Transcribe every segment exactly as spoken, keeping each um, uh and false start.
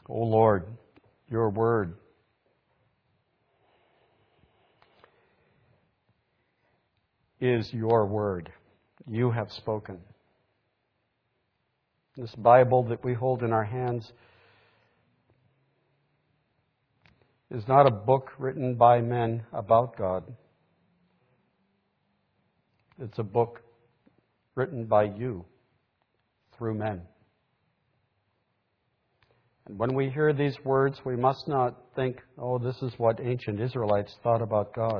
O Lord, your word is your word. You have spoken. This Bible that we hold in our hands is not a book written by men about God. It's a book written by you through men. And when we hear these words, we must not think, oh, this is what ancient Israelites thought about God.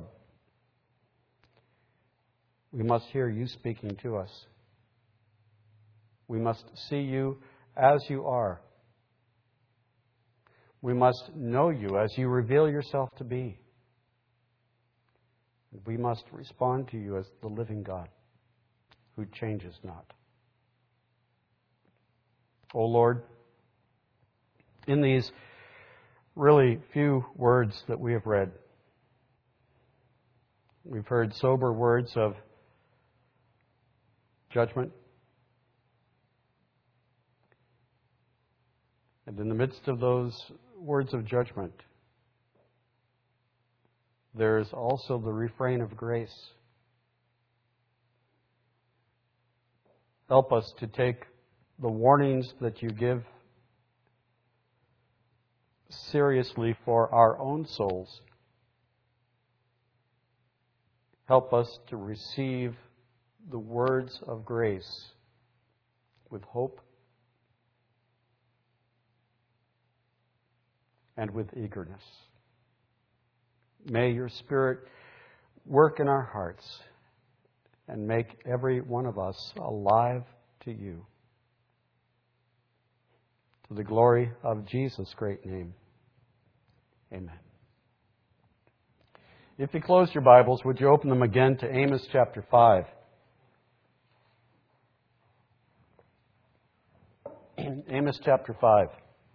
We must hear you speaking to us. We must see you as you are. We must know you as you reveal yourself to be. We must respond to you as the living God who changes not. O Lord, in these really few words that we have read, we've heard sober words of judgment. And in the midst of those words of judgment, there is also the refrain of grace. Help us to take the warnings that you give seriously for our own souls. Help us to receive the words of grace with hope and with eagerness. May your Spirit work in our hearts and make every one of us alive to you. To the glory of Jesus' great name. Amen. If you close your Bibles, would you open them again to Amos chapter five? Amos chapter five.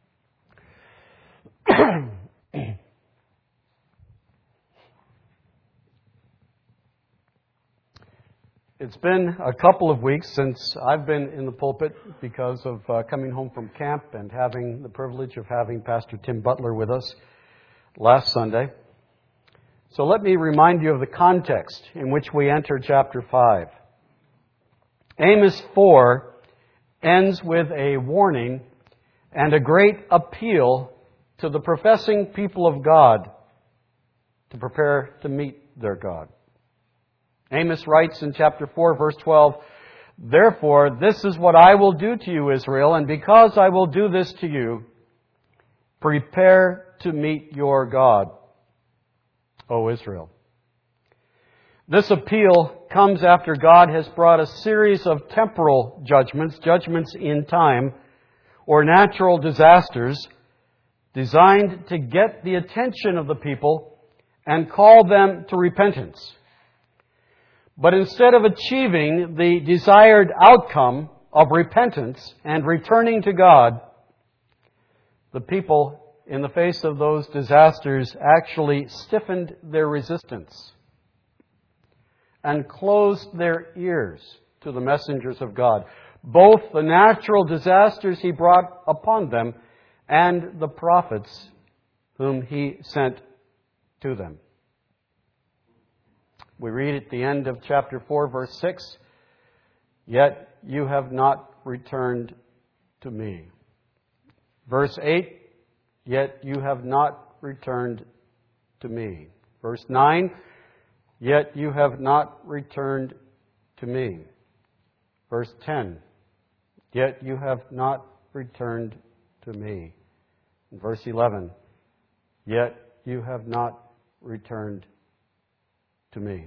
It's been a couple of weeks since I've been in the pulpit because of uh, coming home from camp and having the privilege of having Pastor Tim Butler with us last Sunday. So let me remind you of the context in which we enter chapter five. Amos four ends with a warning and a great appeal to the professing people of God to prepare to meet their God. Amos writes in chapter four, verse twelve, "Therefore, this is what I will do to you, Israel, and because I will do this to you, prepare to meet your God, O Israel." This appeal comes after God has brought a series of temporal judgments, judgments in time, or natural disasters, designed to get the attention of the people and call them to repentance. But instead of achieving the desired outcome of repentance and returning to God, the people, in the face of those disasters, actually stiffened their resistance and closed their ears to the messengers of God, both the natural disasters He brought upon them and the prophets whom He sent to them. We read at the end of chapter four, verse six, "Yet you have not returned to me." Verse eight, "Yet you have not returned to me." Verse nine, "Yet you have not returned to me." Verse ten, "Yet you have not returned to me." And verse eleven, "Yet you have not returned to me."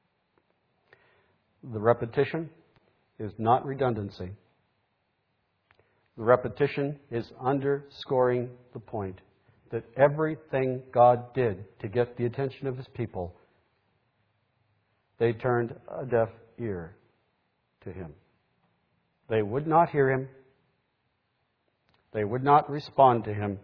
The repetition is not redundancy. The repetition is underscoring the point that everything God did to get the attention of His people, they turned a deaf ear to Him. They would not hear Him. They would not respond to Him.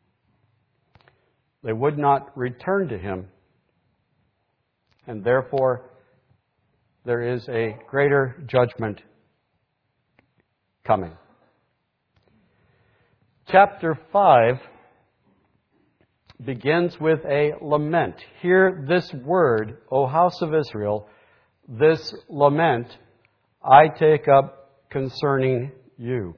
They would not return to Him. And therefore, there is a greater judgment coming. chapter five begins with a lament. Hear this word, O house of Israel, this lament I take up concerning you.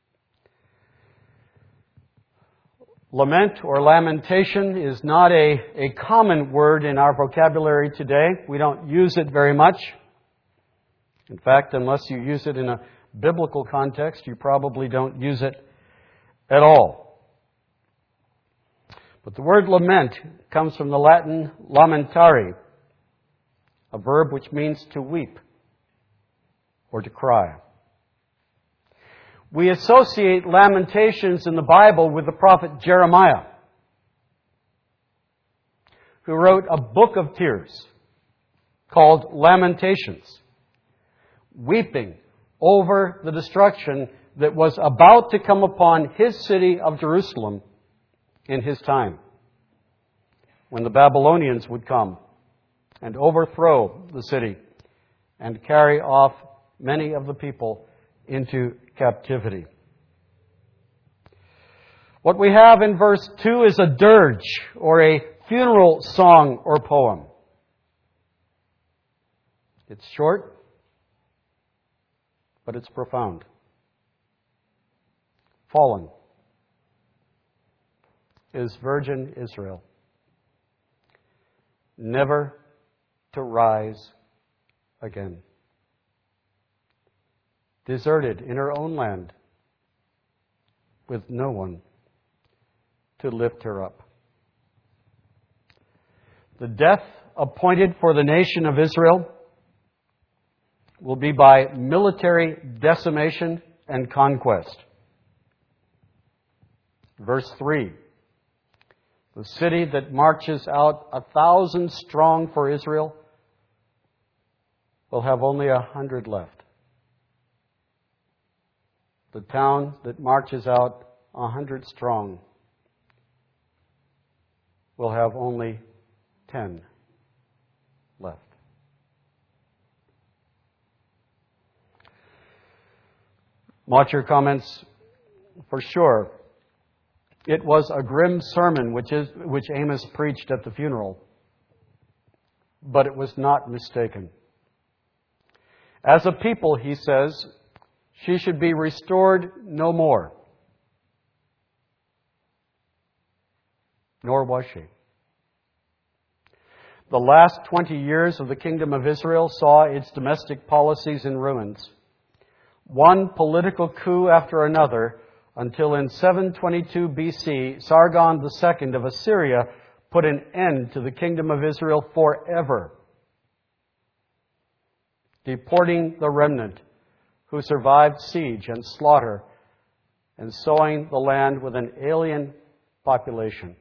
Lament or lamentation is not a, a common word in our vocabulary today. We don't use it very much. In fact, unless you use it in a biblical context, you probably don't use it at all. But the word lament comes from the Latin lamentare, a verb which means to weep or to cry. We associate lamentations in the Bible with the prophet Jeremiah, who wrote a book of tears called Lamentations, weeping over the destruction that was about to come upon his city of Jerusalem in his time, when the Babylonians would come and overthrow the city and carry off many of the people into captivity. What we have in verse two is a dirge, or a funeral song or poem. It's short, but it's profound. Fallen is virgin Israel, never to rise again. Deserted in her own land, with no one to lift her up. The death appointed for the nation of Israel will be by military decimation and conquest. Verse three. The city that marches out a thousand strong for Israel will have only a hundred left. The town that marches out a hundred strong will have only ten left. Motcher comments, for sure, it was a grim sermon which is which Amos preached at the funeral, but it was not mistaken. As a people, he says, she should be restored no more. Nor was she. The last twenty years of the kingdom of Israel saw its domestic policies in ruins. One political coup after another, until in seven twenty-two B C, Sargon the Second of Assyria put an end to the kingdom of Israel forever, deporting the remnant who survived siege and slaughter and sowing the land with an alien population.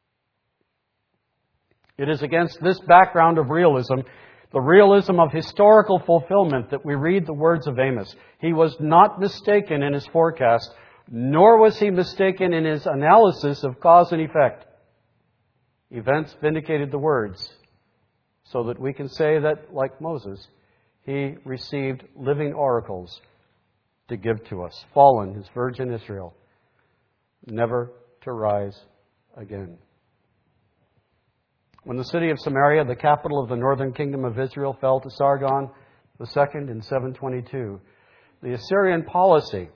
It is against this background of realism, the realism of historical fulfillment, that we read the words of Amos. He was not mistaken in his forecast, nor was he mistaken in his analysis of cause and effect. Events vindicated the words, so that we can say that, like Moses, he received living oracles to give to us. Fallen, his virgin Israel, never to rise again. When the city of Samaria, the capital of the northern kingdom of Israel, fell to Sargon the Second in seven twenty-two, the Assyrian policy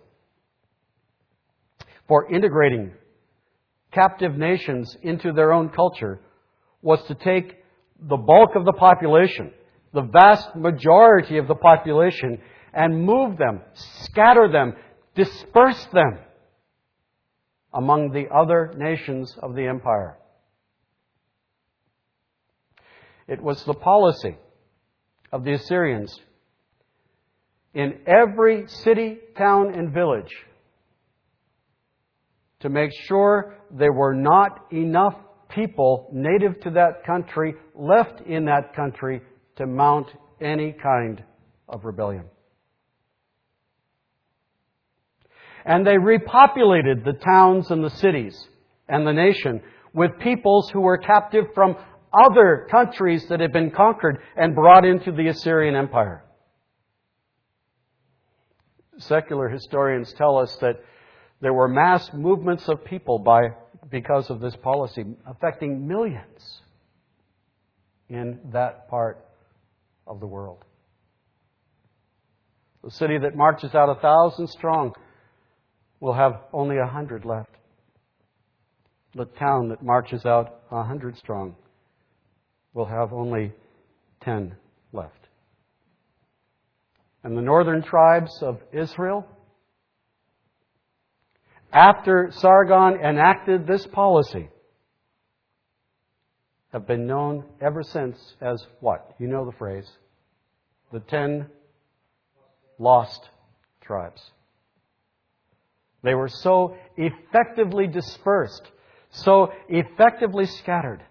for integrating captive nations into their own culture was to take the bulk of the population, the vast majority of the population, and move them, scatter them, disperse them among the other nations of the empire. It was the policy of the Assyrians in every city, town, and village to make sure there were not enough people native to that country left in that country to mount any kind of rebellion. And they repopulated the towns and the cities and the nation with peoples who were captive from other countries that had been conquered and brought into the Assyrian Empire. Secular historians tell us that There were mass movements of people by because of this policy, affecting millions in that part of the world. The city that marches out a thousand strong will have only a hundred left. The town that marches out a hundred strong will have only ten left. And the northern tribes of Israel, after Sargon enacted this policy, have been known ever since as what? You know the phrase. The ten lost tribes. They were so effectively dispersed, so effectively scattered,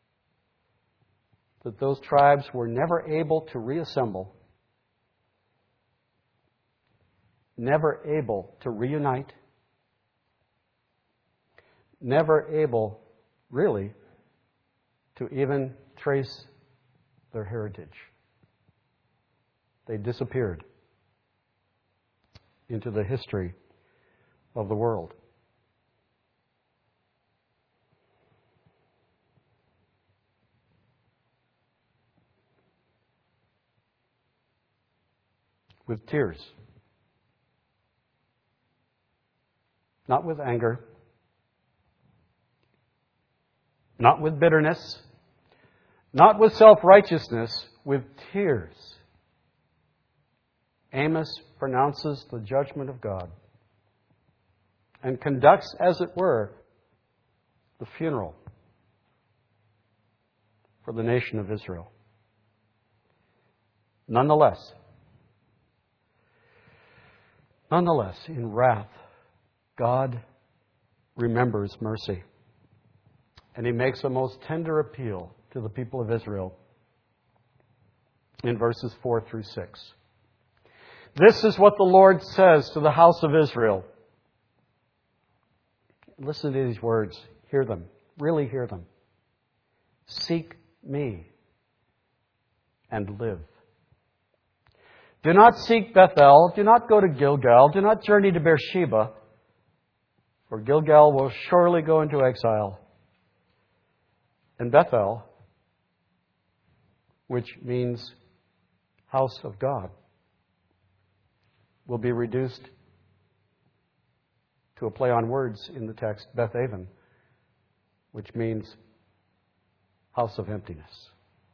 that those tribes were never able to reassemble, never able to reunite, never able, really, to even trace their heritage. They disappeared into the history of the world. With tears. Not with anger. Not with bitterness. Not with self-righteousness. With tears. Amos pronounces the judgment of God and conducts, as it were, the funeral for the nation of Israel. Nonetheless, nonetheless, in wrath, God remembers mercy. And He makes a most tender appeal to the people of Israel in verses four through six. This is what the Lord says to the house of Israel. Listen to these words. Hear them. Really hear them. Seek me and live. Do not seek Bethel. Do not go to Gilgal. Do not journey to Beersheba. For Gilgal will surely go into exile. And Bethel, which means house of God, will be reduced to a play on words in the text, Bethaven, which means house of emptiness.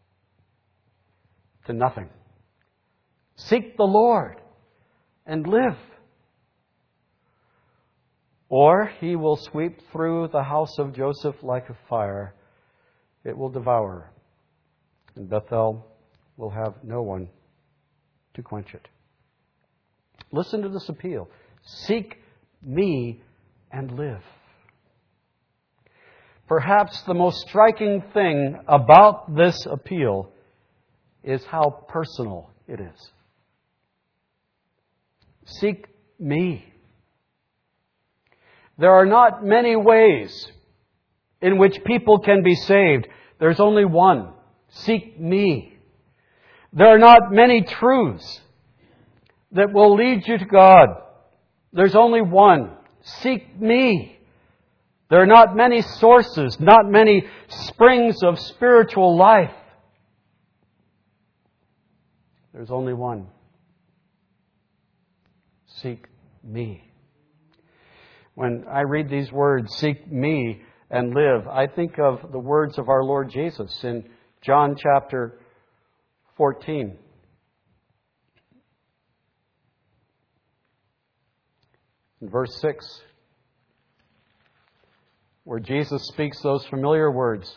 To nothing. Seek the Lord and live. Or He will sweep through the house of Joseph like a fire. It will devour. And Bethel will have no one to quench it. Listen to this appeal. Seek me and live. Perhaps the most striking thing about this appeal is how personal it is. Seek me. There are not many ways in which people can be saved. There's only one. Seek me. There are not many truths that will lead you to God. There's only one. Seek me. There are not many sources, not many springs of spiritual life. There's only one. Seek me. When I read these words, seek me and live, I think of the words of our Lord Jesus in John chapter fourteen. In verse six, where Jesus speaks those familiar words,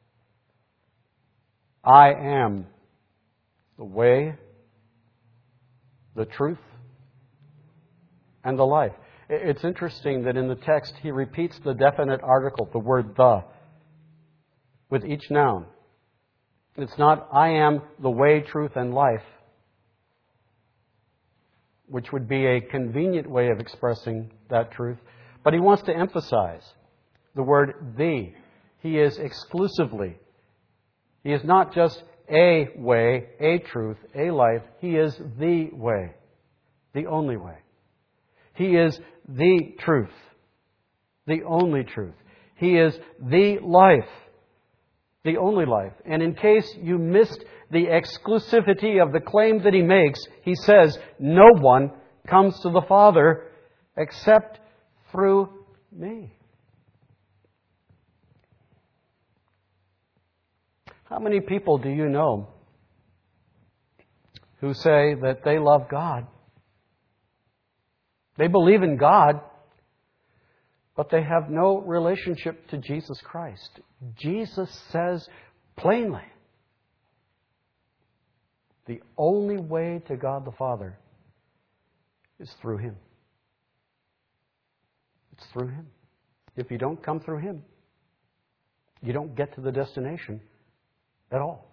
I am the way, the truth, and the life. It's interesting that in the text he repeats the definite article, the word the, with each noun. It's not I am the way, truth, and life, which would be a convenient way of expressing that truth. But he wants to emphasize the word the. He is exclusively. He is not just a way, a truth, a life. He is the way, the only way. He is the truth, the only truth. He is the life, the only life. And in case you missed the exclusivity of the claim that He makes, He says, no one comes to the Father except through me. How many people do you know who say that they love God? They believe in God, but they have no relationship to Jesus Christ. Jesus says plainly, the only way to God the Father is through Him. It's through Him. If you don't come through Him, you don't get to the destination at all.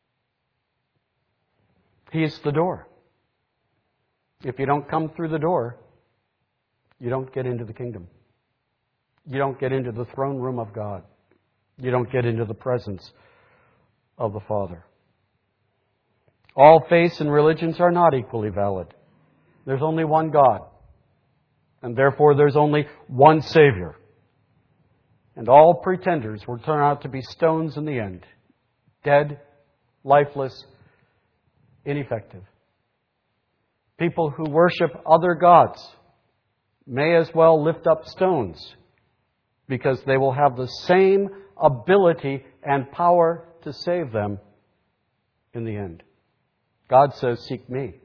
He is the door. If you don't come through the door, you don't get into the kingdom. You don't get into the throne room of God. You don't get into the presence of the Father. All faiths and religions are not equally valid. There's only one God. And therefore there's only one Savior. And all pretenders will turn out to be stones in the end. Dead, lifeless, ineffective. People who worship other gods may as well lift up stones, because they will have the same ability and power to save them in the end. God says, seek me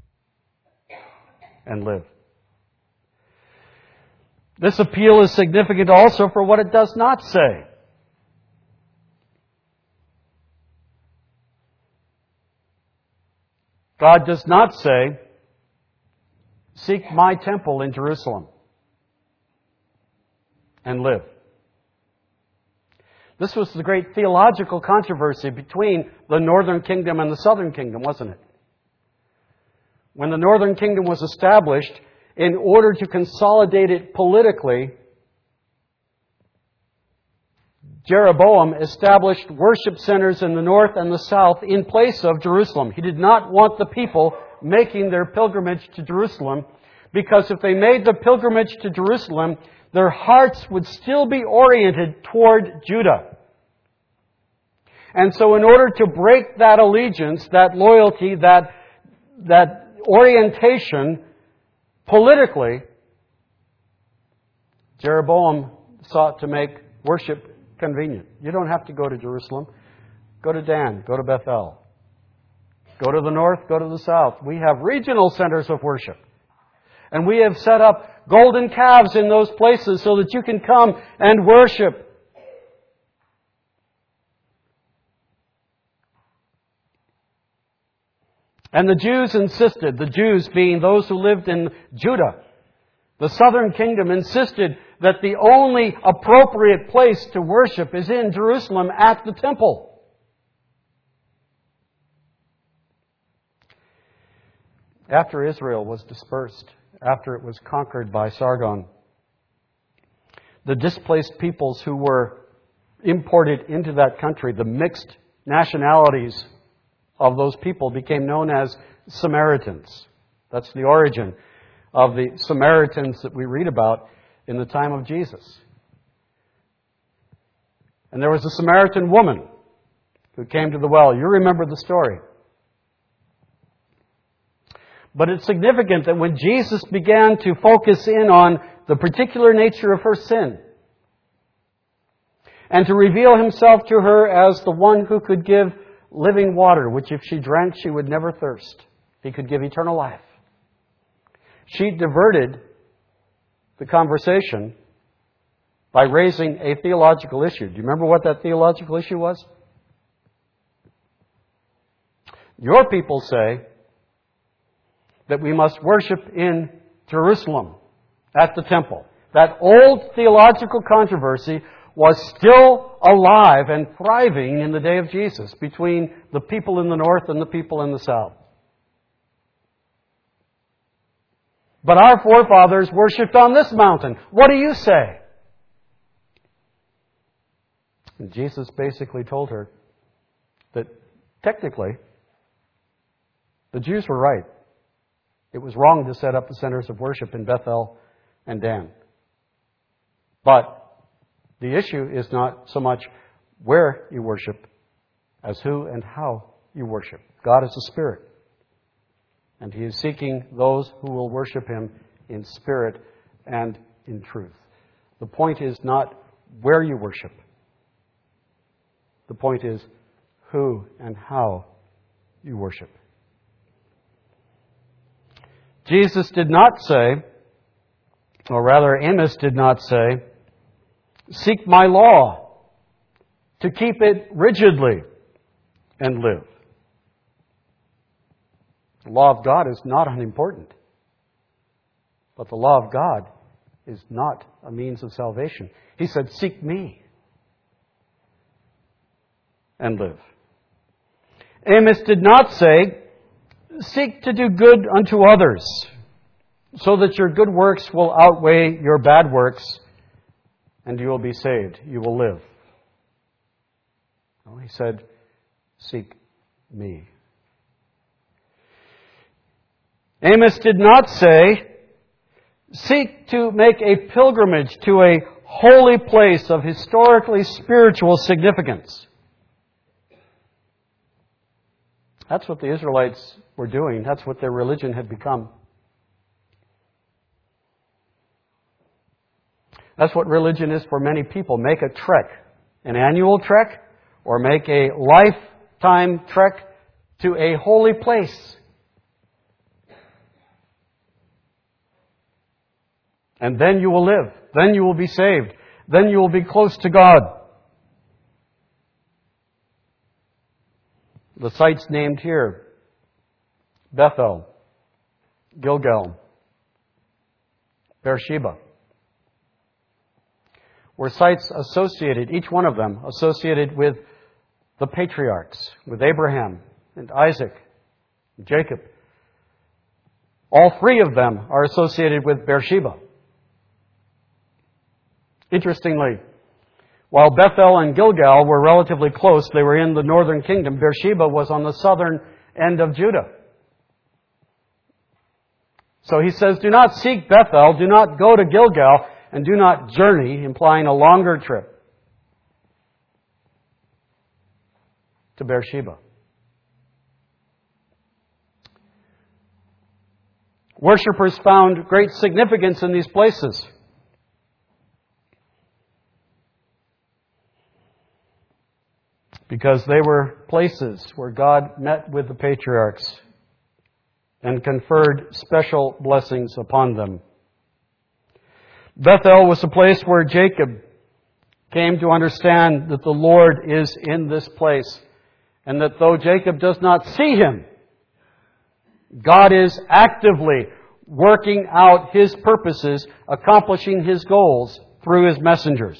and live. This appeal is significant also for what it does not say. God does not say, seek my temple in Jerusalem and live. This was the great theological controversy between the northern kingdom and the southern kingdom, wasn't it? When the northern kingdom was established, in order to consolidate it politically, Jeroboam established worship centers in the north and the south in place of Jerusalem. He did not want the people making their pilgrimage to Jerusalem, because if they made the pilgrimage to Jerusalem, their hearts would still be oriented toward Judah. And so in order to break that allegiance, that loyalty, that, that orientation politically, Jeroboam sought to make worship convenient. You don't have to go to Jerusalem. Go to Dan. Go to Bethel. Go to the north. Go to the south. We have regional centers of worship. And we have set up golden calves in those places so that you can come and worship. And the Jews insisted, the Jews being those who lived in Judah, the southern kingdom insisted that the only appropriate place to worship is in Jerusalem at the temple. After Israel was dispersed, after it was conquered by Sargon, the displaced peoples who were imported into that country, the mixed nationalities of those people, became known as Samaritans. That's the origin of the Samaritans that we read about in the time of Jesus. And there was a Samaritan woman who came to the well. You remember the story. But it's significant that when Jesus began to focus in on the particular nature of her sin, and to reveal Himself to her as the one who could give living water, which if she drank, she would never thirst. He could give eternal life. She diverted the conversation by raising a theological issue. Do you remember what that theological issue was? Your people say that we must worship in Jerusalem at the temple. That old theological controversy was still alive and thriving in the day of Jesus between the people in the north and the people in the south. But our forefathers worshipped on this mountain. What do you say? And Jesus basically told her that technically the Jews were right. It was wrong to set up the centers of worship in Bethel and Dan. But the issue is not so much where you worship as who and how you worship. God is a spirit. And He is seeking those who will worship Him in spirit and in truth. The point is not where you worship. The point is who and how you worship. Jesus did not say, or rather Amos did not say, seek my law, to keep it rigidly and live. The law of God is not unimportant. But the law of God is not a means of salvation. He said, seek me and live. Amos did not say, seek to do good unto others, so that your good works will outweigh your bad works, and you will be saved. You will live. No, he said, seek me. Amos did not say, seek to make a pilgrimage to a holy place of historically spiritual significance. That's what the Israelites were doing. That's what their religion had become. That's what religion is for many people. Make a trek, an annual trek, or make a lifetime trek to a holy place. And then you will live. Then you will be saved. Then you will be close to God. The sites named here, Bethel, Gilgal, Beersheba, were sites associated, each one of them associated with the patriarchs, with Abraham and Isaac and Jacob. All three of them are associated with Beersheba. Interestingly, while Bethel and Gilgal were relatively close, they were in the northern kingdom, Beersheba was on the southern end of Judah. So he says, do not seek Bethel, do not go to Gilgal, and do not journey, implying a longer trip, to Beersheba. Worshippers found great significance in these places. Because they were places where God met with the patriarchs and conferred special blessings upon them. Bethel was a place where Jacob came to understand that the Lord is in this place, and that though Jacob does not see Him, God is actively working out His purposes, accomplishing His goals through His messengers.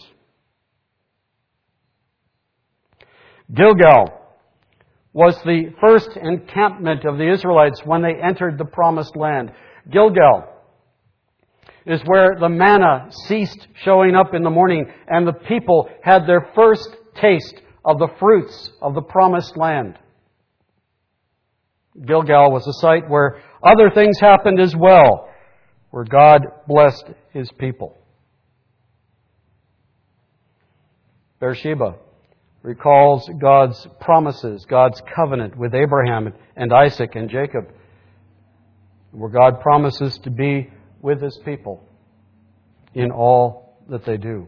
Gilgal was the first encampment of the Israelites when they entered the Promised Land. Gilgal is where the manna ceased showing up in the morning and the people had their first taste of the fruits of the Promised Land. Gilgal was a site where other things happened as well, where God blessed His people. Beersheba recalls God's promises, God's covenant with Abraham and Isaac and Jacob, where God promises to be with His people in all that they do.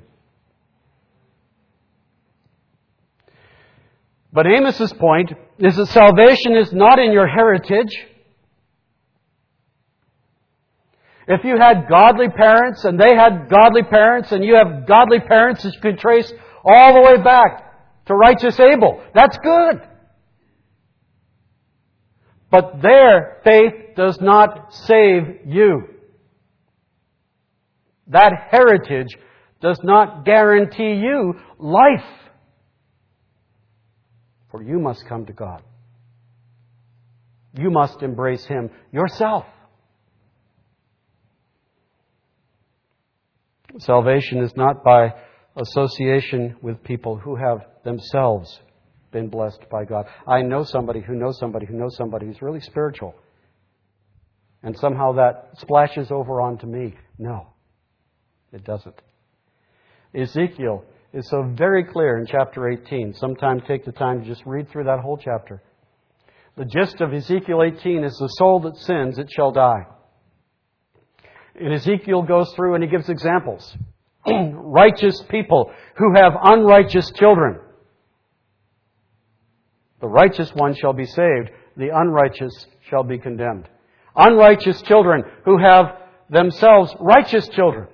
But Amos's point is that salvation is not in your heritage. If you had godly parents and they had godly parents and you have godly parents that you can trace all the way back to righteous Abel, that's good. But their faith does not save you. That heritage does not guarantee you life. For you must come to God. You must embrace Him yourself. Salvation is not by association with people who have themselves been blessed by God. I know somebody who knows somebody who knows somebody who's really spiritual. and somehow that splashes over onto me. No, it doesn't. Ezekiel is so very clear in chapter eighteen. Sometime take the time to just read through that whole chapter. The gist of Ezekiel eighteen is the soul that sins, it shall die. And Ezekiel goes through and he gives examples. Righteous people who have unrighteous children. The righteous one shall be saved. The unrighteous shall be condemned. Unrighteous children who have themselves righteous children.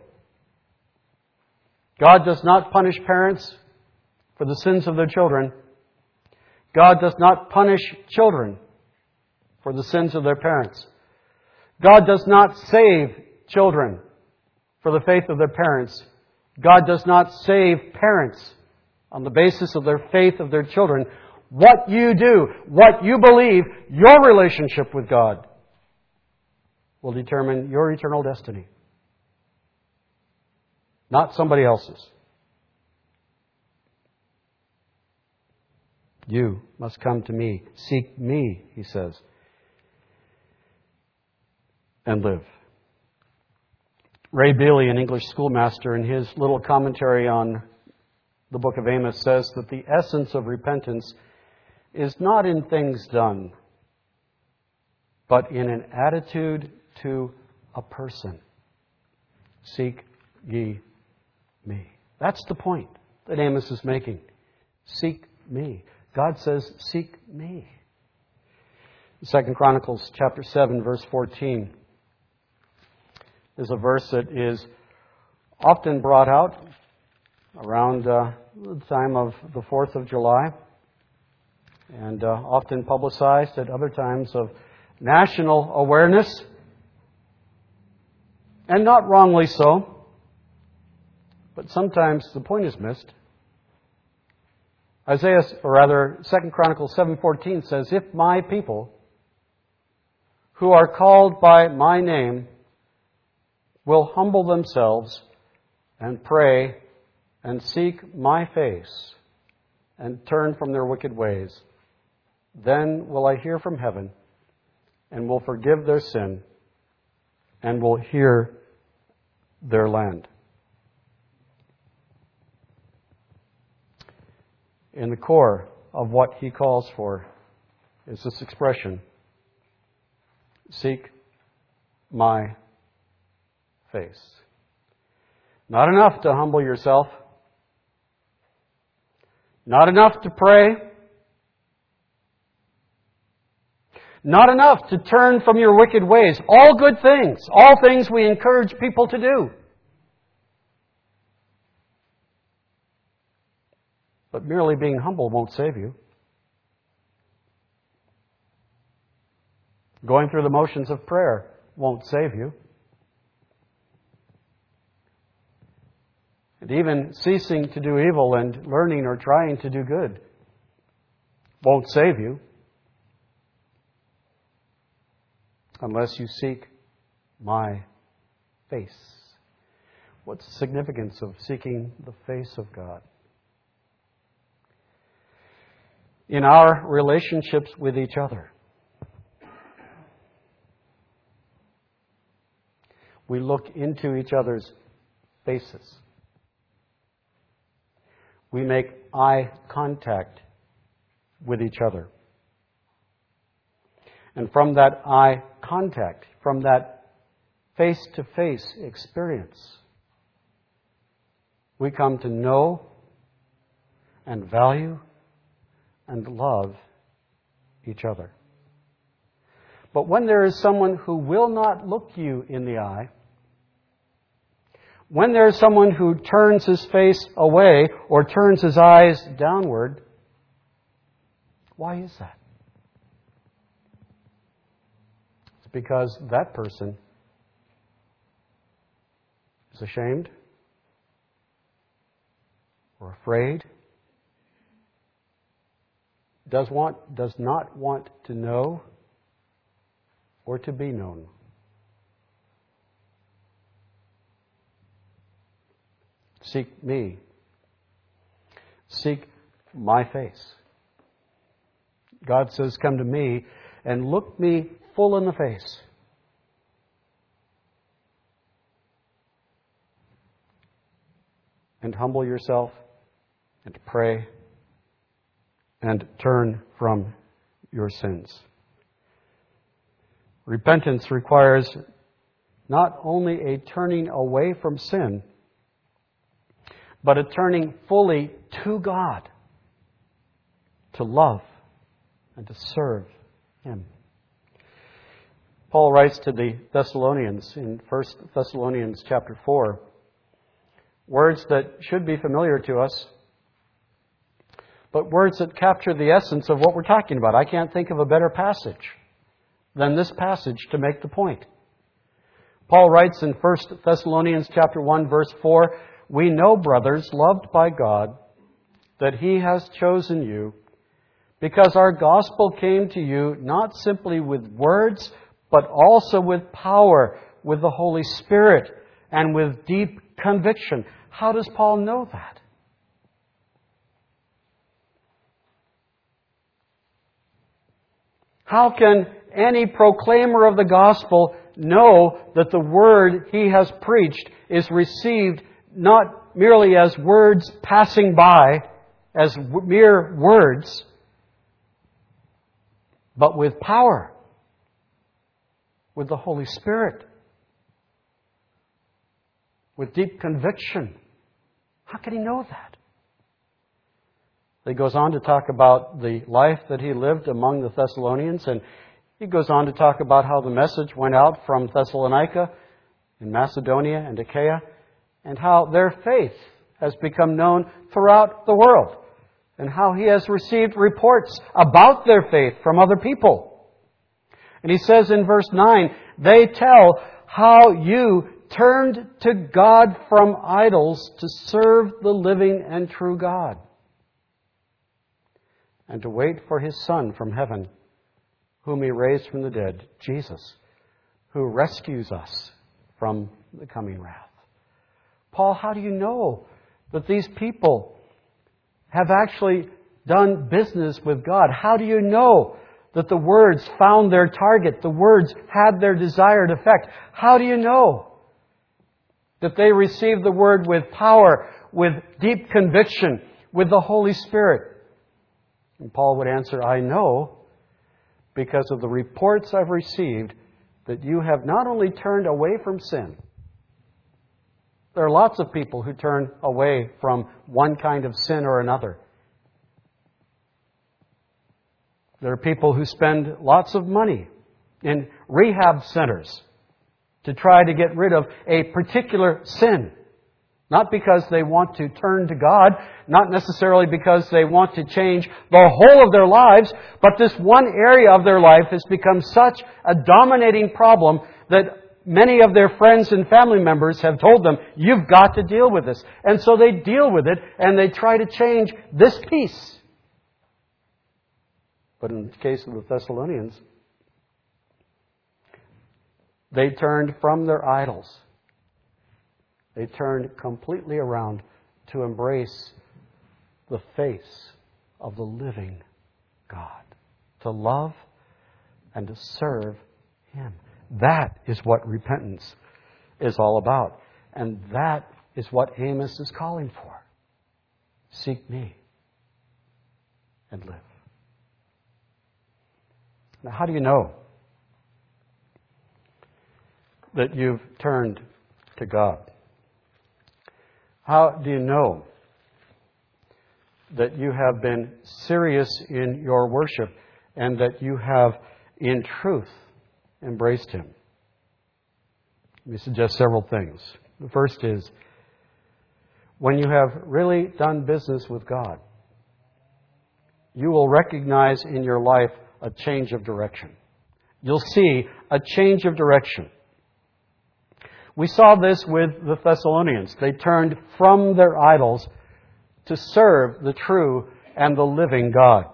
God does not punish parents for the sins of their children. God does not punish children for the sins of their parents. God does not save children for the faith of their parents. God does not save parents on the basis of their faith of their children. What you do, what you believe, your relationship with God will determine your eternal destiny. Not somebody else's. You must come to me. Seek me, he says, and live. Ray Bailey, an English schoolmaster, in his little commentary on the book of Amos, says that the essence of repentance is not in things done, but in an attitude to a person. Seek ye me. That's the point that Amos is making. Seek me. God says, seek me. Second Chronicles chapter seven, verse fourteen is a verse that is often brought out around uh, the time of the fourth of July and uh, often publicized at other times of national awareness, and not wrongly so, but sometimes the point is missed. Isaiah, or rather, Second Chronicles seven fourteen says, "If my people, who are called by my name, will humble themselves and pray and seek my face and turn from their wicked ways, then will I hear from heaven and will forgive their sin and will hear their land." In the core of what he calls for is this expression, seek my face. Not enough to humble yourself. Not enough to pray. Not enough to turn from your wicked ways. All good things. All things we encourage people to do. But merely being humble won't save you. Going through the motions of prayer won't save you. And even ceasing to do evil and learning or trying to do good won't save you unless you seek my face. What's the significance of seeking the face of God? In our relationships with each other, we look into each other's faces. We make eye contact with each other. And from that eye contact, from that face-to-face experience, we come to know and value and love each other. But when there is someone who will not look you in the eye, when there is someone who turns his face away or turns his eyes downward, why is that? It's because that person is ashamed or afraid, does want, does not want to know or to be known. Seek me. Seek my face. God says, come to me and look me full in the face and humble yourself and pray and turn from your sins. Repentance requires not only a turning away from sin, but a turning fully to God, to love and to serve Him. Paul writes to the Thessalonians in First Thessalonians chapter four, words that should be familiar to us, but words that capture the essence of what we're talking about. I can't think of a better passage than this passage to make the point. Paul writes in First Thessalonians chapter one, verse four, "We know, brothers, loved by God, that He has chosen you, because our gospel came to you not simply with words, but also with power, with the Holy Spirit, and with deep conviction." How does Paul know that? How can any proclaimer of the gospel know that the word he has preached is received not merely as words passing by, as mere words, but with power, with the Holy Spirit, with deep conviction? How can he know that? He goes on to talk about the life that he lived among the Thessalonians, and he goes on to talk about how the message went out from Thessalonica in Macedonia and Achaia, and how their faith has become known throughout the world, and how he has received reports about their faith from other people. And he says in verse nine, "They tell how you turned to God from idols to serve the living and true God, and to wait for His Son from heaven, whom He raised from the dead, Jesus, who rescues us from the coming wrath." Paul, how do you know that these people have actually done business with God? How do you know that the words found their target, the words had their desired effect? How do you know that they received the word with power, with deep conviction, with the Holy Spirit? And Paul would answer, "I know because of the reports I've received that you have not only turned away from sin." There are lots of people who turn away from one kind of sin or another. There are people who spend lots of money in rehab centers to try to get rid of a particular sin. Not because they want to turn to God, not necessarily because they want to change the whole of their lives, but this one area of their life has become such a dominating problem that many of their friends and family members have told them, "You've got to deal with this." And so they deal with it and they try to change this piece. But in the case of the Thessalonians, they turned from their idols. They turned completely around to embrace the face of the living God, to love and to serve Him. That is what repentance is all about. And that is what Amos is calling for. Seek me and live. Now, how do you know that you've turned to God? How do you know that you have been serious in your worship and that you have, in truth, embraced Him? Let me suggest several things. The first is, when you have really done business with God, you will recognize in your life a change of direction. You'll see a change of direction. We saw this with the Thessalonians. They turned from their idols to serve the true and the living God.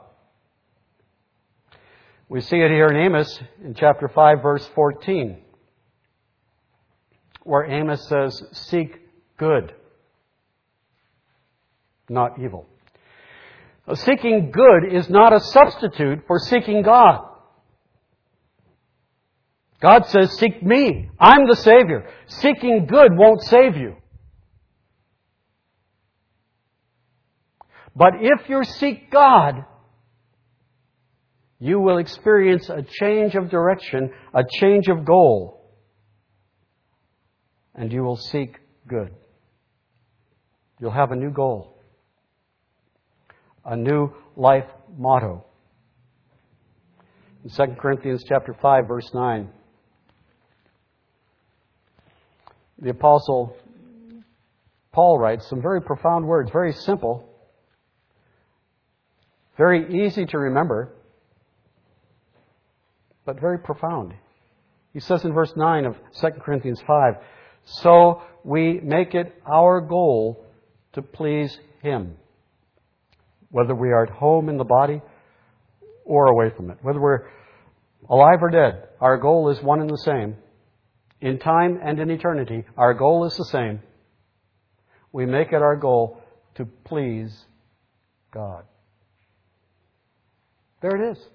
We see it here in Amos in chapter five, verse fourteen, where Amos says, "Seek good, not evil." Now, seeking good is not a substitute for seeking God. God says, "Seek me. I'm the Savior." Seeking good won't save you. But if you seek God, you will experience a change of direction, a change of goal, and you will seek good. You'll have a new goal, a new life motto. In Second Corinthians chapter five, verse nine, the Apostle Paul writes some very profound words, very simple, very easy to remember, but very profound. He says in verse nine of Second Corinthians five, "So we make it our goal to please Him, whether we are at home in the body or away from it. Whether we're alive or dead, our goal is one and the same. In time and in eternity, our goal is the same. We make it our goal to please God." There it is.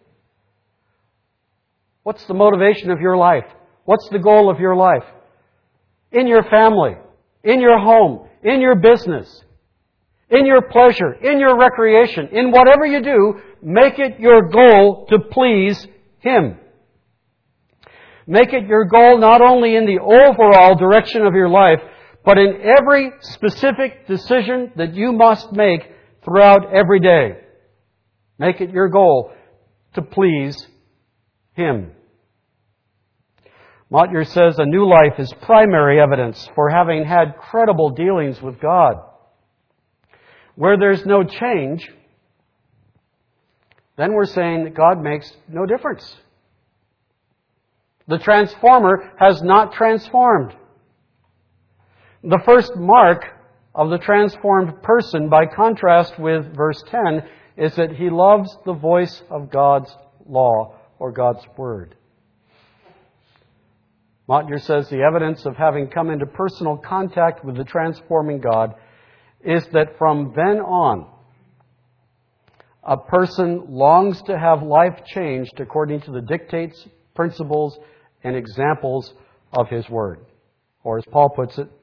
What's the motivation of your life? What's the goal of your life? In your family, in your home, in your business, in your pleasure, in your recreation, in whatever you do, make it your goal to please Him. Make it your goal not only in the overall direction of your life, but in every specific decision that you must make throughout every day. Make it your goal to please Him. Mottyer says a new life is primary evidence for having had credible dealings with God. Where there's no change, then we're saying that God makes no difference. The transformer has not transformed. The first mark of the transformed person, by contrast with verse ten, is that he loves the voice of God's law or God's Word. Mottyer says the evidence of having come into personal contact with the transforming God is that from then on, a person longs to have life changed according to the dictates, principles, and examples of His Word. Or as Paul puts it,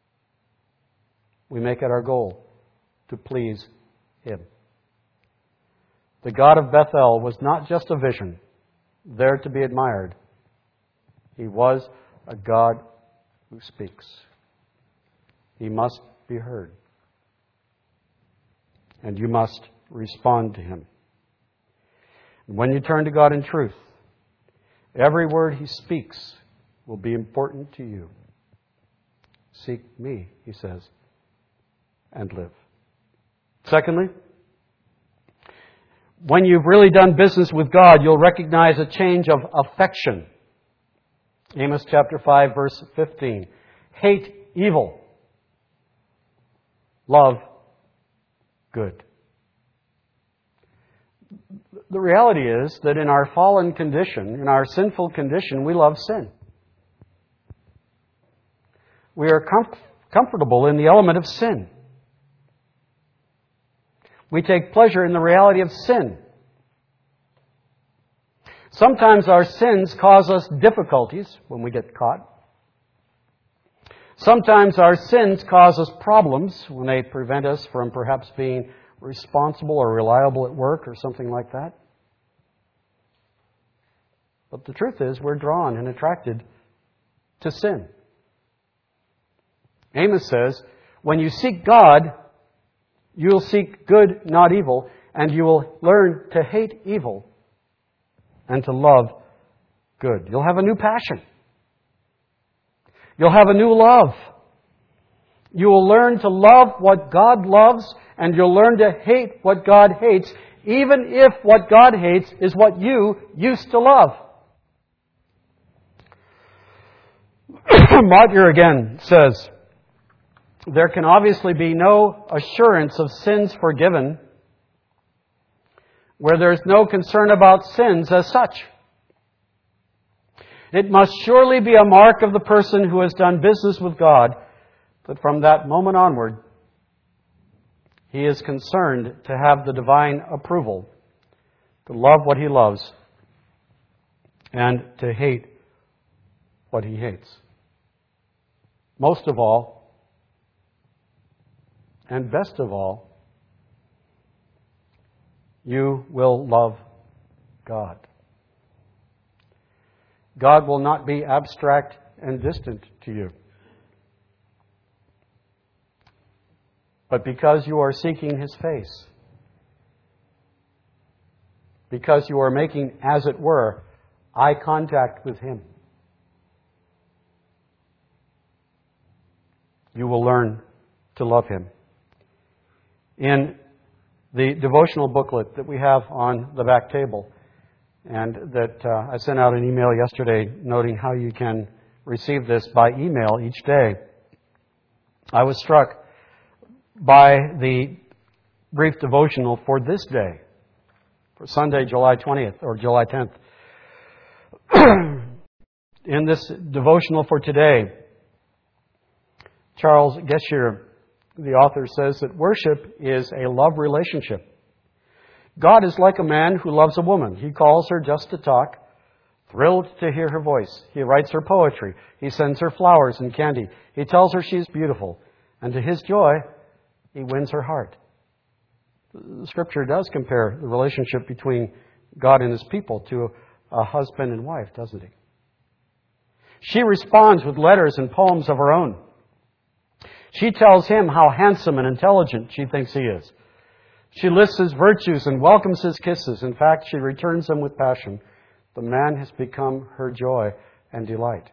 we make it our goal to please Him. The God of Bethel was not just a vision there to be admired. He was a God who speaks. He must be heard. And you must respond to Him. When you turn to God in truth, every word He speaks will be important to you. Seek me, He says, and live. Secondly, when you've really done business with God, you'll recognize a change of affection. Amos chapter five, verse fifteen. Hate evil. Love good. The reality is that in our fallen condition, in our sinful condition, we love sin. We are com- comfortable in the element of sin. We take pleasure in the reality of sin. Sometimes our sins cause us difficulties when we get caught. Sometimes our sins cause us problems when they prevent us from perhaps being responsible or reliable at work or something like that. But the truth is, we're drawn and attracted to sin. Amos says, when you seek God, you'll seek good, not evil, and you will learn to hate evil and to love good. You'll have a new passion. You'll have a new love. You will learn to love what God loves, and you'll learn to hate what God hates, even if what God hates is what you used to love. Mottyer again says, there can obviously be no assurance of sins forgiven where there is no concern about sins as such. It must surely be a mark of the person who has done business with God that from that moment onward, he is concerned to have the divine approval, to love what he loves, and to hate what he hates. Most of all, and best of all, you will love God. God will not be abstract and distant to you. But because you are seeking His face, because you are making, as it were, eye contact with Him, you will learn to love Him. In the devotional booklet that we have on the back table, and that uh, I sent out an email yesterday noting how you can receive this by email each day, I was struck by the brief devotional for this day, for Sunday, July twentieth or July tenth. In this devotional for today, Charles Gesher, the author, says that worship is a love relationship. God is like a man who loves a woman. He calls her just to talk, thrilled to hear her voice. He writes her poetry. He sends her flowers and candy. He tells her she's beautiful. And to his joy, he wins her heart. The Scripture does compare the relationship between God and His people to a husband and wife, doesn't he? She responds with letters and poems of her own. She tells him how handsome and intelligent she thinks he is. She lists his virtues and welcomes his kisses. In fact, she returns them with passion. The man has become her joy and delight.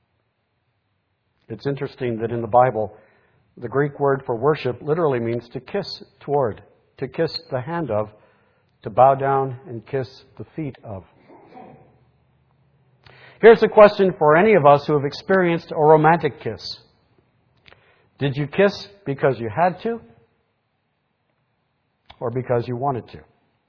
It's interesting that in the Bible, the Greek word for worship literally means to kiss toward, to kiss the hand of, to bow down and kiss the feet of. Here's a question for any of us who have experienced a romantic kiss. Did you kiss because you had to? Or because you wanted to?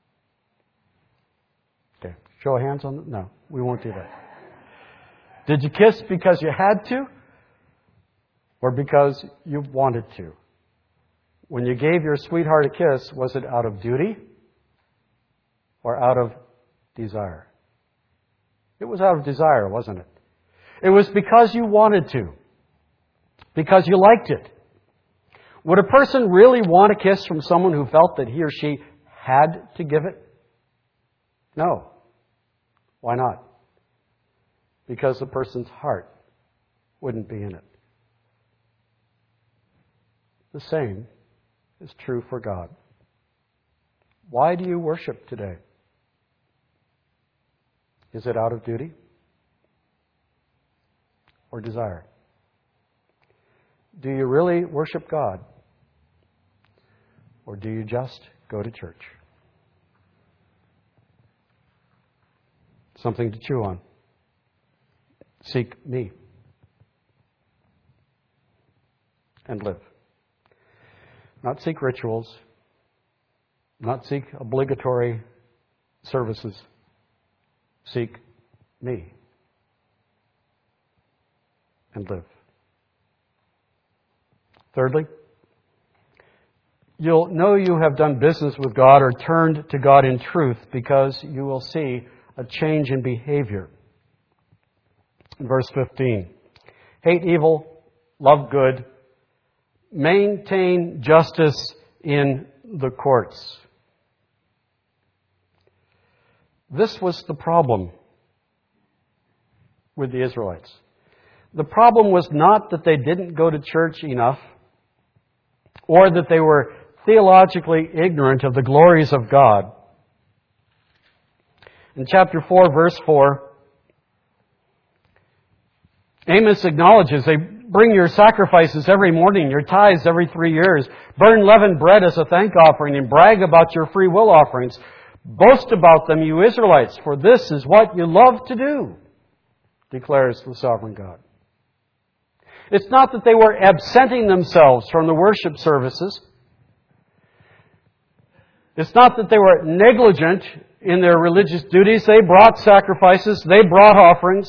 Okay, show of hands on that? No, we won't do that. Did you kiss because you had to? Or because you wanted to? When you gave your sweetheart a kiss, was it out of duty? Or out of desire? It was out of desire, wasn't it? It was because you wanted to. Because you liked it. Would a person really want a kiss from someone who felt that he or she had to give it? No. Why not? Because the person's heart wouldn't be in it. The same is true for God. Why do you worship today? Is it out of duty or desire? Do you really worship God? Or do you just go to church? Something to chew on. Seek me. And live. Not seek rituals. Not seek obligatory services. Seek me. And live. Thirdly, you'll know you have done business with God or turned to God in truth because you will see a change in behavior. Verse fifteen. Hate evil, love good, maintain justice in the courts. This was the problem with the Israelites. The problem was not that they didn't go to church enough, or that they were theologically ignorant of the glories of God. In chapter four, verse four, Amos acknowledges, they bring your sacrifices every morning, your tithes every three years, burn leavened bread as a thank offering, and brag about your free will offerings. Boast about them, you Israelites, for this is what you love to do, declares the sovereign God. It's not that they were absenting themselves from the worship services. It's not that they were negligent in their religious duties. They brought sacrifices. They brought offerings.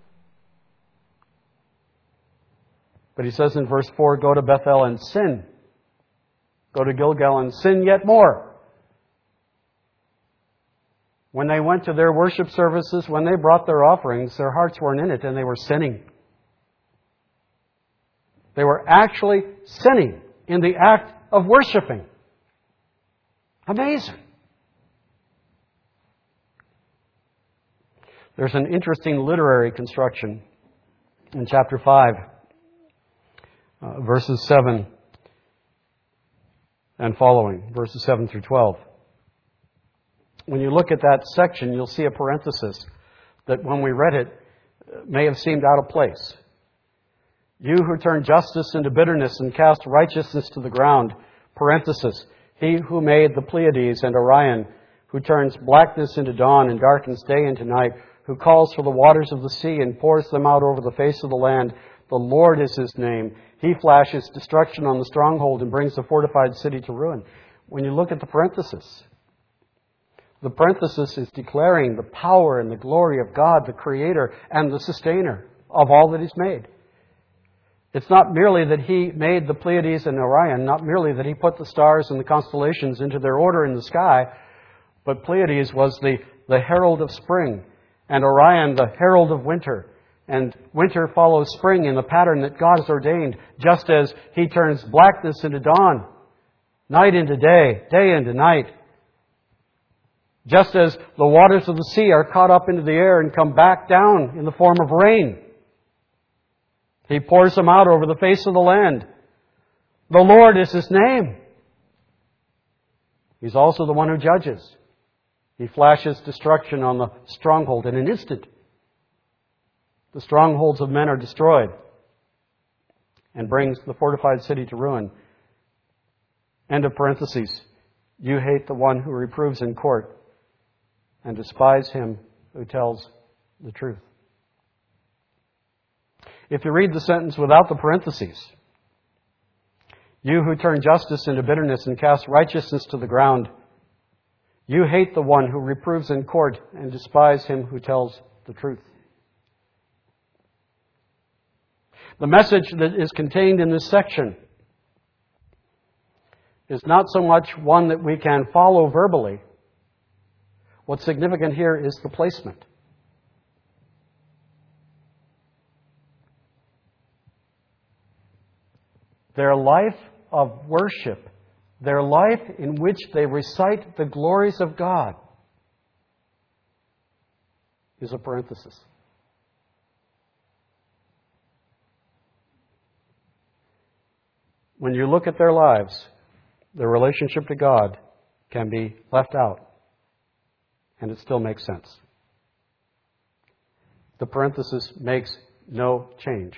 But he says in verse four, go to Bethel and sin. Go to Gilgal and sin yet more. When they went to their worship services, when they brought their offerings, their hearts weren't in it and they were sinning. They were actually sinning in the act of worshiping. Amazing. There's an interesting literary construction in chapter five, uh, verses seven and following, verses seven through twelve. When you look at that section, you'll see a parenthesis that when we read it may have seemed out of place. You who turn justice into bitterness and cast righteousness to the ground, parenthesis, he who made the Pleiades and Orion, who turns blackness into dawn and darkens day into night, who calls for the waters of the sea and pours them out over the face of the land. The Lord is His name. He flashes destruction on the stronghold and brings the fortified city to ruin. When you look at the parenthesis, the parenthesis is declaring the power and the glory of God, the Creator and the Sustainer of all that He's made. It's not merely that He made the Pleiades and Orion, not merely that He put the stars and the constellations into their order in the sky, but Pleiades was the, the herald of spring, and Orion the herald of winter. And winter follows spring in the pattern that God has ordained, just as He turns blackness into dawn, night into day, day into night. Just as the waters of the sea are caught up into the air and come back down in the form of rain. He pours them out over the face of the land. The Lord is His name. He's also the one who judges. He flashes destruction on the stronghold in an instant. The strongholds of men are destroyed and brings the fortified city to ruin. End of parentheses. You hate the one who reproves in court and despise him who tells the truth. If you read the sentence without the parentheses, you who turn justice into bitterness and cast righteousness to the ground, you hate the one who reproves in court and despise him who tells the truth. The message that is contained in this section is not so much one that we can follow verbally. What's significant here is the placement. Their life of worship, their life in which they recite the glories of God, is a parenthesis. When you look at their lives, their relationship to God can be left out, and it still makes sense. The parenthesis makes no change.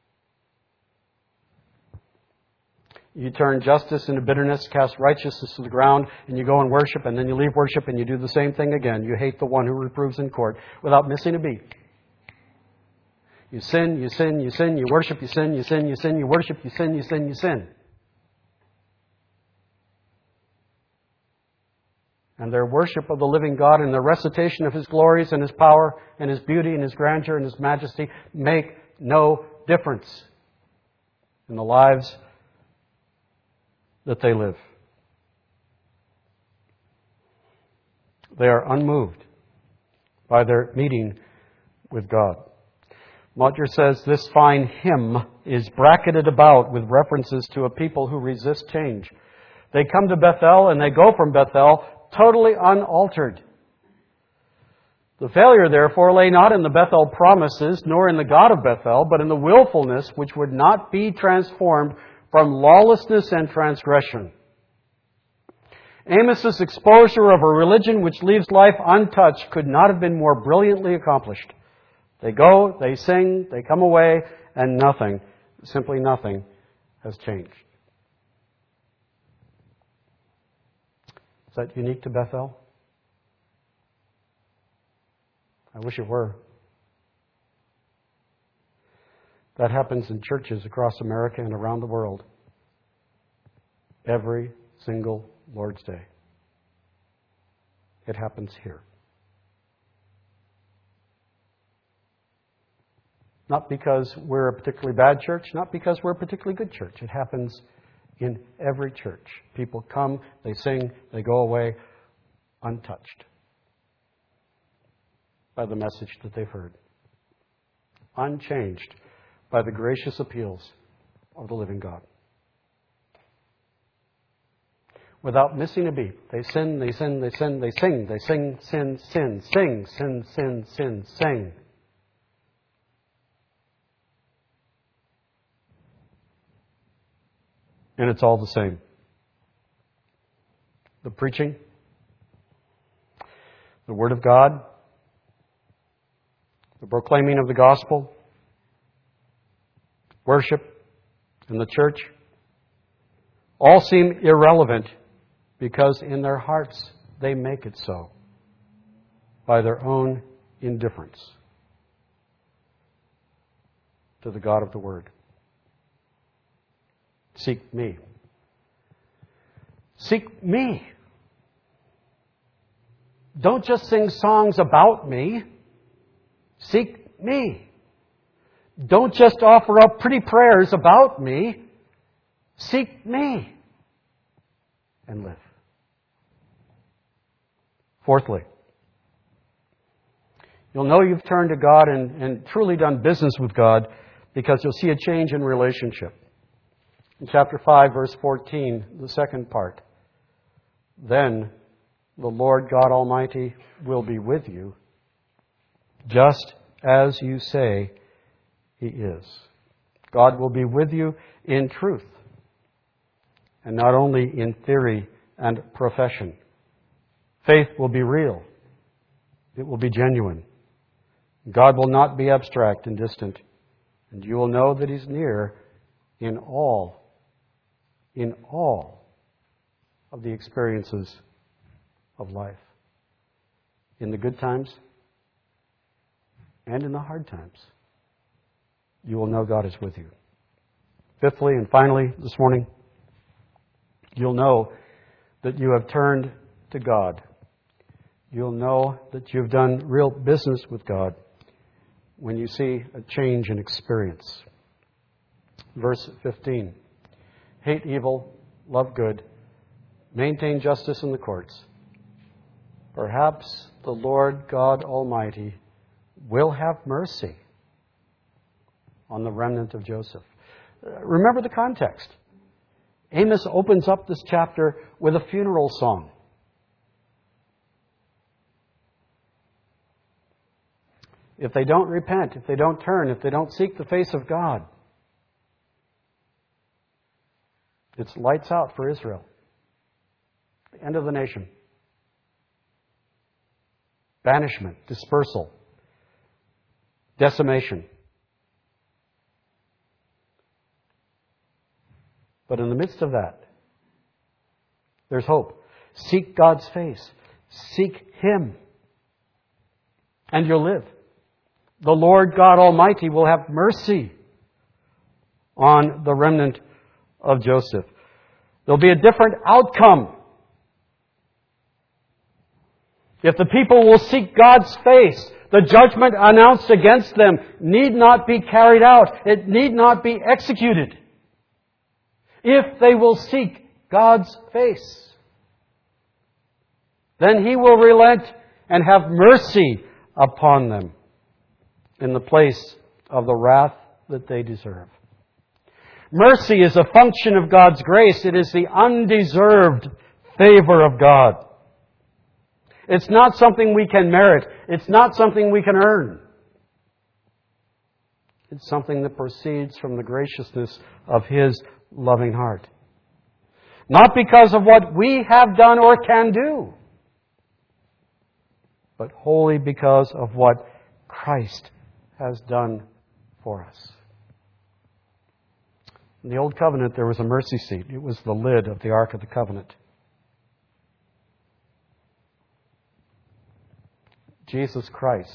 You turn justice into bitterness, cast righteousness to the ground, and you go and worship, and then you leave worship and you do the same thing again. You hate the one who reproves in court without missing a beat. You sin, you sin, you sin, you worship, you sin, you sin, you sin, you worship, you sin, you sin, you sin. And their worship of the living God and their recitation of His glories and His power and His beauty and His grandeur and His majesty make no difference in the lives that they live. They are unmoved by their meeting with God. Motyer says this fine hymn is bracketed about with references to a people who resist change. They come to Bethel and they go from Bethel totally unaltered. The failure, therefore, lay not in the Bethel promises, nor in the God of Bethel, but in the willfulness which would not be transformed from lawlessness and transgression. Amos's exposure of a religion which leaves life untouched could not have been more brilliantly accomplished. They go, they sing, they come away, and nothing, simply nothing, has changed. Is that unique to Bethel? I wish it were. That happens in churches across America and around the world every single Lord's Day. It happens here. Not because we're a particularly bad church, not because we're a particularly good church. It happens in every church. People come, they sing, they go away untouched by the message that they've heard. Unchanged by the gracious appeals of the living God. without missing a beat. They sin, they sin, they sin, they sing, they sing, sin, sin, sing, sin, sin, sin, sing. And it's all the same. The preaching, the Word of God, the proclaiming of the gospel, worship, and the church all seem irrelevant because in their hearts they make it so by their own indifference to the God of the Word. Seek me. Seek me. Don't just sing songs about me. Seek me. Don't just offer up pretty prayers about me. Seek me and live. Fourthly, you'll know you've turned to God and, and truly done business with God because you'll see a change in relationship. In chapter five, verse fourteen, the second part. Then the Lord God Almighty will be with you, just as you say He is. God will be with you in truth, and not only in theory and profession. Faith will be real. It will be genuine. God will not be abstract and distant, and you will know that He's near in all, in all of the experiences of life. In the good times and in the hard times, you will know God is with you. Fifthly and finally this morning, you'll know that you have turned to God. You'll know that you've done real business with God when you see a change in experience. Verse fifteen. Hate evil, love good, maintain justice in the courts. Perhaps the Lord God Almighty will have mercy on the remnant of Joseph. Remember the context. Amos opens up this chapter with a funeral song. If they don't repent, if they don't turn, if they don't seek the face of God, it's lights out for Israel. The end of the nation. Banishment, dispersal, decimation. But in the midst of that, there's hope. Seek God's face. Seek Him. And you'll live. The Lord God Almighty will have mercy on the remnant of Joseph. There'll be a different outcome. If the people will seek God's face, the judgment announced against them need not be carried out. It need not be executed. If they will seek God's face, then He will relent and have mercy upon them in the place of the wrath that they deserve. Mercy is a function of God's grace. It is the undeserved favor of God. It's not something we can merit. It's not something we can earn. It's something that proceeds from the graciousness of His loving heart. Not because of what we have done or can do, but wholly because of what Christ has done for us. In the Old Covenant, there was a mercy seat. It was the lid of the Ark of the Covenant. Jesus Christ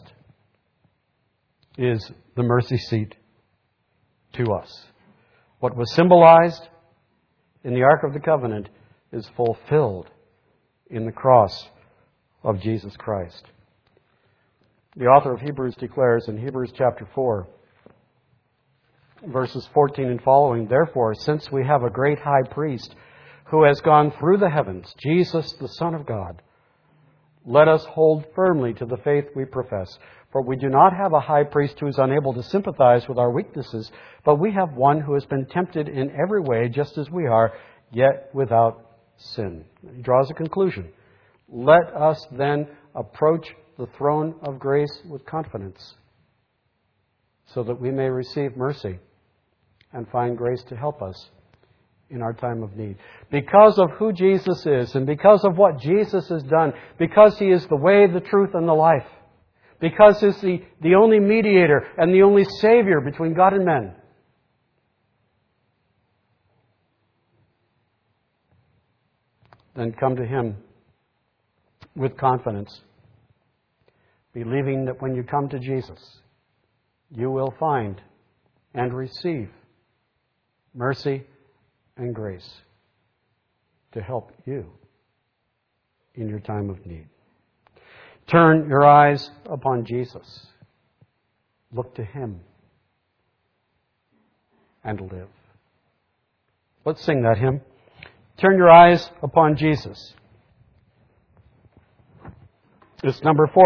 is the mercy seat to us. What was symbolized in the Ark of the Covenant is fulfilled in the cross of Jesus Christ. The author of Hebrews declares in Hebrews chapter four, verses fourteen and following, "Therefore, since we have a great high priest who has gone through the heavens, Jesus, the Son of God, let us hold firmly to the faith we profess. For we do not have a high priest who is unable to sympathize with our weaknesses, but we have one who has been tempted in every way just as we are, yet without sin. He draws a conclusion. Let us then approach the throne of grace with confidence, so that we may receive mercy and find grace to help us in our time of need. Because of who Jesus is, and because of what Jesus has done, because He is the way, the truth, and the life, because He's the, the only mediator and the only Savior between God and men, then come to Him with confidence, believing that when you come to Jesus, you will find and receive mercy and grace to help you in your time of need. Turn your eyes upon Jesus. Look to Him and live. Let's sing that hymn. Turn your eyes upon Jesus. It's number four.